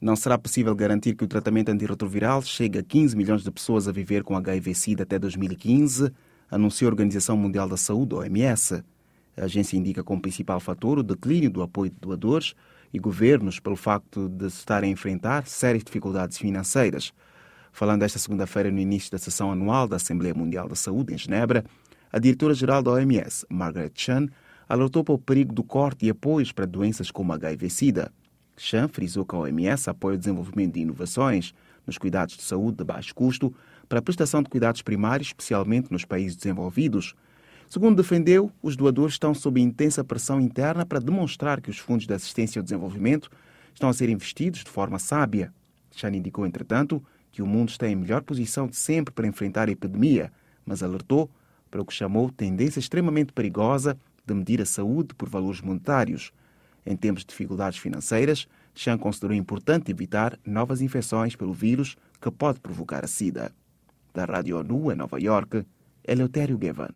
Não será possível garantir que o tratamento antirretroviral chegue a 15 milhões de pessoas a viver com HIV-Sida até 2015, anunciou a Organização Mundial da Saúde, OMS. A agência indica como principal fator o declínio do apoio de doadores e governos pelo facto de se estarem a enfrentar sérias dificuldades financeiras. Falando esta segunda-feira no início da sessão anual da Assembleia Mundial da Saúde, em Genebra, a diretora-geral da OMS, Margaret Chan, alertou para o perigo do corte de apoios para doenças como HIV-Sida. Chan frisou que a OMS apoia o desenvolvimento de inovações nos cuidados de saúde de baixo custo para a prestação de cuidados primários, especialmente nos países desenvolvidos. Segundo defendeu, os doadores estão sob intensa pressão interna para demonstrar que os fundos de assistência ao desenvolvimento estão a ser investidos de forma sábia. Chan indicou, entretanto, que o mundo está em melhor posição de sempre para enfrentar a epidemia, mas alertou para o que chamou tendência extremamente perigosa de medir a saúde por valores monetários. Em tempos de dificuldades financeiras, Chan considerou importante evitar novas infecções pelo vírus que pode provocar a SIDA. Da Rádio ONU em Nova Iorque, Eleutério Gavan.